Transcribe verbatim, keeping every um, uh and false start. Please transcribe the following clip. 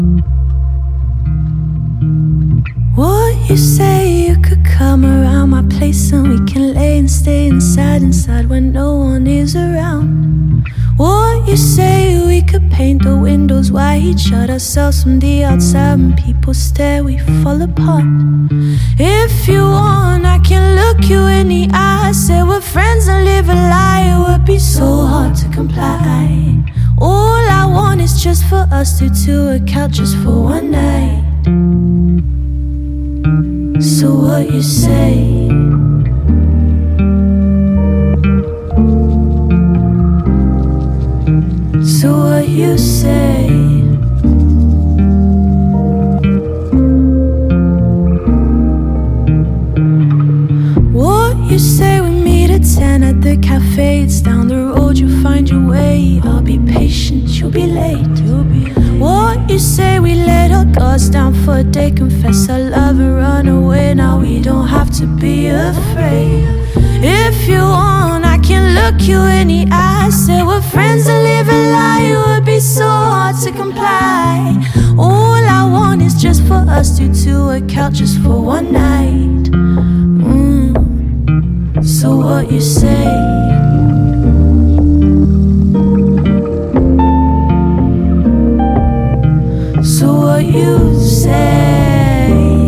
What you say, you could come around my place and we can lay and stay inside, inside when no one is around. What you say, we could paint the windows white, shut ourselves from the outside. When people stare, we fall apart. If you want, I can look you in the eye, say we're friends and live a lie. It would be so hard to comply. All I want is just for us two to work out just for one night. So what you say? So what you say? What you say? We meet at ten at the cafe. It's down the road, you'll find your way. I'll be patient, you'll be late. You'll be late. What you say? We let our guards down for a day, confess our love and run away. Now we don't have to be afraid. If you want, I can look you in the eye, say we're friends and live a lie. It would be so hard to comply. All I want is just for us two to work out just for one night. mm. So what you say? So what you say?